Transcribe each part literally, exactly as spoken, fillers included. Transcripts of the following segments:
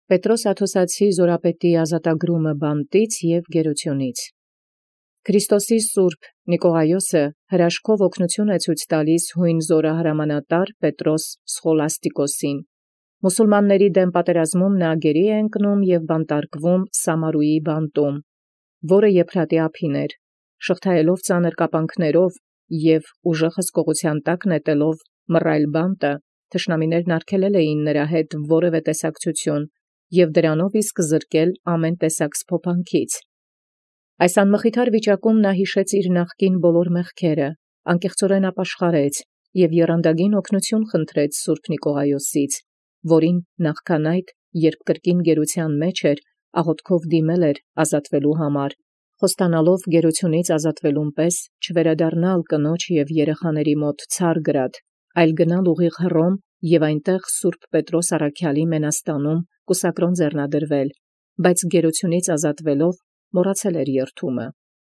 Պետրոս Աթոսացի զորապետի ազատագրումը բանտից և գերությունից։ Քրիստոսի Սուրբ Նիկողայոսը հրաշքով օգնություն է ցույց տալիս հույն զորահրամանատար Պետրոս Սխոլաստիկոսին։ Մուսուլմանների դեմ պատերազմում նա գերի է ընկնում և բանտարկվում Սամարուի բանտում, որը Եփրատի ափին էր, շղթայելով ծանր կապանքներով և ուժեղ հսկողության տակ նետելով մռայլ բանտը, թշնամիներն արգելել էին նրա հետ որևէ տեսակցություն և դրանով իսկ զրկել ամեն տեսակ սփոփանքից։ Այս անմխիթար վիճակում նա հիշեց իր նախկին բոլոր մեղքերը, անկեղծորեն ապաշխարեց և եռանդագին օգնություն խնդրեց Սուրբ Նիկողայոսից, որին նախքան այդ, երբ կրկին գերության մեջ էր, աղոթքով դիմել էր ազատվելու համար, խոստանալով գերությունից ազատվելուն պես չվերադառնալ կնոջ և երեխաների մոտ Ցարգրադ, այլ գնալ ուղիղ Հռոմ և այնտեղ Սուրբ Պետրոս առաքյալի մենաստանում կուսակրոն ձեռնադրվել, բայց գերությունից ազատվելով մոռացել էր երդումը։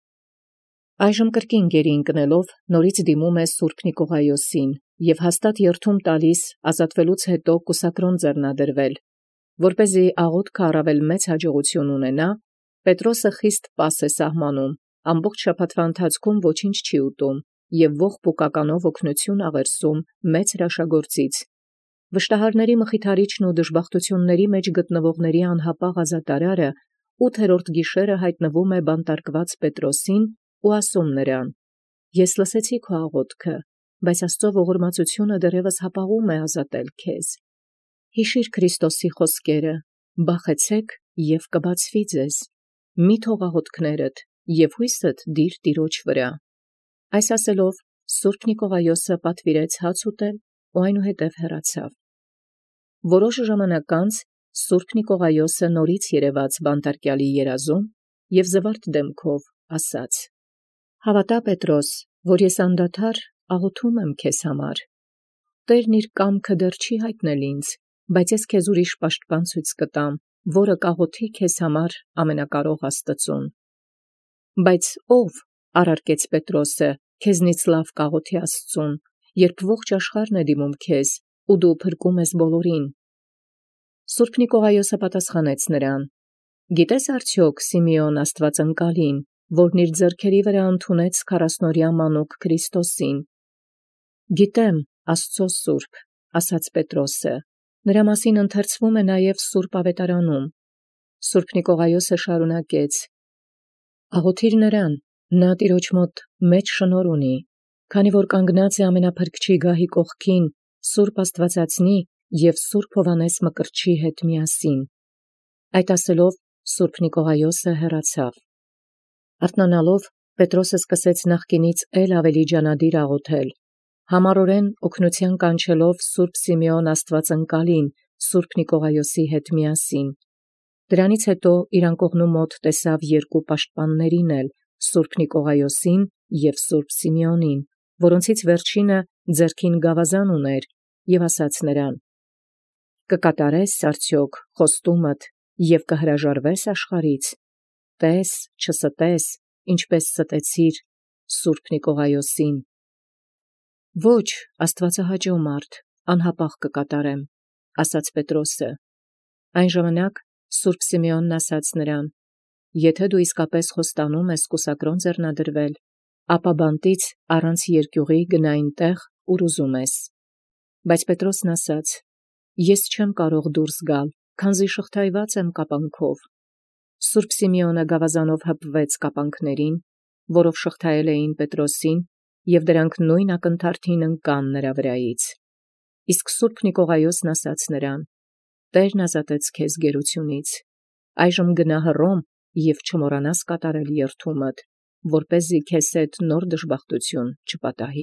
Այժմ կրկին գերի ընկնելով նորից դիմում է Սուրբ Նիկողայոսին և հաստատ երդում տալիս ազատվելուց հետո կուսակրոն ձեռնադրվել, որպեսզի աղոթքը առավել մեծ հաջողություն ունենա, Պետրոսը խիստ պաս է սահմանում, ամբողջ շաբաթվա ընթացքում ոչինչ չի ուտում և ողբ ու կականով օգնություն աղերսում մեծ հրաշագործից։ Վշտահարների մխիթարիչն ու դժբախտությունների մեջ գտնվողների անհապաղ ազատարարը ութերորդ գիշերը հայտնվում է բանտարկված Պետրոսին ու ասում նրան. «Ես լսեցի քո աղոթքը, բայց Աստծո ողորմածությունը դեռևս հապաղում է ազատել քեզ։ Հիշիր Քրիստոսի խոսքերը. բախեցեք և կբացվի ձեզ. մի թող աղոթքներդ և հույսդ դիր Տիրոջ վրա»։ Այս ասելով Սուրբ Նիկողայոսը պատվիրեց հաց ուտել ու այնուհետև հեռացավ։ Որոշ ժամանակ անց Սուրբ Նիկողայոսը նորից երևաց բանտարկյալի երազում և զվարթ դեմքով ասաց. «Հավատա, Պետրոս, որ ես անդադար աղոթում եմ քեզ համար։ Տերն իր կամքը դեռ չի հայտնել ինձ, բայց ես քեզ ուրիշ պաշտպան ցույց կտամ, որը կաղոթի քեզ համար ամենակարող Աստծուն»։ «Բայց ո՞վ, առարկեց Պետրոսը, քեզնից լավ կաղոթի Աստծուն, երբ ողջ աշխարհն է դիմում քեզ, ու դու փրկում ես բոլորին»։ Սուրբ Նիկողայոսը պատասխանեց նրան. «Գիտես արդյոք Սիմեոն Աստվածընկալին, որն իր ձեռքերի վրա ընդունեց քառասնօրյա մանուկ Քրիստոսին»։ «Գիտեմ, Աստծո սուրբ», ասաց Պետրոսը, «նրա մասին ընթերցվում է նաև Սուրբ Ավետարանում»։ Սուրբ Նիկողայոսը շարունակեց. «Աղոթիր նրան, նա Տիրոջ մոտ մեծ շնորհ ունի, քանի որ կանգնած է ամենափրկչի գահի կողքին Սուրբ Աստվածածնի և Սուրբ Հովհաննես Մկրտչի հետ միասին»։ Այդ ասելով Սուրբ Նիկողայոսը հեռացավ։ Արթնանալով Պետրոսը սկսեց նախկինից էլ ավելի ջանադիր աղոթել, համառորեն օգնության կանչելով Սուրբ Սիմեոն Աստվածընկալին Սուրբ Նիկողայոսի հետ միասին։ Դրանից հետո իր անկողնու մոտ տեսավ երկու պաշտպաններին էլ, Սուրբ Նիկողայոսին և Սուրբ Սիմեոնին, որոնցից վերջինը ձեռքին գավազան ուներ, և ասաց նրան. «Կկատարես արդյոք խոստումդ և կհրաժարվե՞ս աշխարհից։ Տես, չստես, ինչպես ստեցիր Սուրբ Նիկողայոսին»։ «Ոչ, Աստվածահաճո մարդ, անհապաղ կկատարեմ», ասաց Պետրոսը։ Այն ժամանակ Սուրբ Սիմեոնն ասաց նրան. «Եթե դու իսկապես խոստանում ես կուսակրոն ձեռնադրվել, ապա բանտից առանց երկյուղի գնա այնտեղ, ուր ուզում ես»։ Բայց Պետրոսն ասաց. «Ես չեմ կարող դուրս գալ, քանզի շղթայված եմ կապանքով»։ Սուրբ Սիմեոնը գավազանով հպվեց կապանքներին, որով շղթայել էին Պետրոսին, և դրանք նույն ակնթարթին ընկան նրա վրայից։ Իսկ Սուրբ Նիկողայոսն ասաց նրան. «Տերն ազատեց քեզ գերությունից։ Այժմ գնա Հռոմ և չմոռանաս կատարել երդումդ, որպեսզի քեզ հետ նոր դժբախտություն չպատահի»։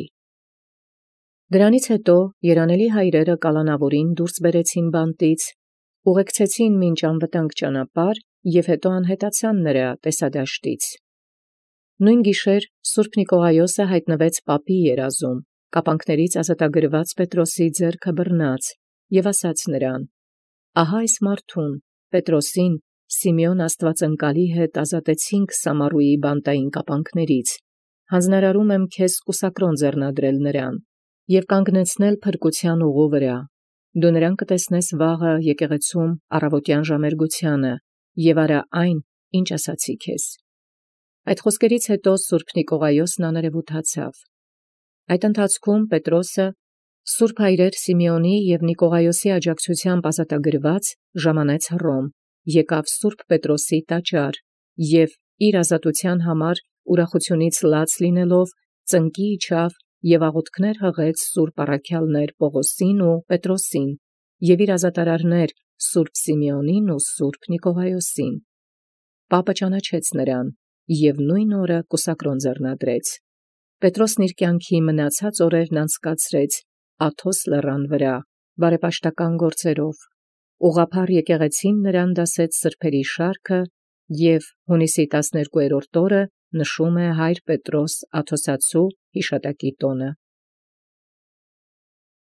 Դրանից հետո երանելի հայրերը կալանավորին դուրս բերեցին բանտից, ուղեկցեցին մինչ անվտանգ ճանապարհ և հետո անհետացան նրա տեսադաշտից։ Նույն գիշեր Սուրբ Նիկողայոսը հայտնվեց պապի երազում, կապանքներից ազատագրված Պետրոսի ձեռքը բռնած, և ասաց նրան. «Ահա այս մարդուն, Պետրոսին, Սիմեոն Աստվածընկալի հետ ազատեցինք Սամարուի բանտային կապանքներից, հանձնարարում եմ քեզ կուսակրոն ձեռնադրել նրան և կանգնեցնել փրկության ուղու վրա, Դու նրան կտեսնես վաղը եկեղեցում առավոտյան ժամերգությանը, եւ արա այն, ինչ ասացի քեզ։ Այդ խոսքերից հետո Սուրբ Նիկողայոսն աներևութացավ։ Այդ ընթացքում Պետրոսը Սուրբ հայրեր Սիմեոնի եւ Նիկողայոսի աջակցությամբ ազատագրված ժամանեց Հռոմ, եկավ Սուրբ Պետրոսի տաճար եւ իր ազատության համար ուրախությունից լաց լինելով ծնկի իջավ եւ աղոթքներ հղեց Սուրբ առաքյալներ Պողոսին ու Պետրոսին եւ իր ազատարարներ Սուրբ Սիմեոնին ու Սուրբ Նիկողայոսին։ Պապը ճանաչեց նրան եւ նույն օրը կուսակրոն ձեռնադրեց։ Պետրոսն իր կյանքի մնացած օրերն անցկացրեց Աթոս լեռան վրա բարեպաշտական գործերով։ Ուղղափառ եկեղեցին նրան դասեց սրբերի շարքը եւ հունիսի տասներկուերորդ օրը նշում է հայր Պետրոս Աթոսացու հիշատակի տոնը։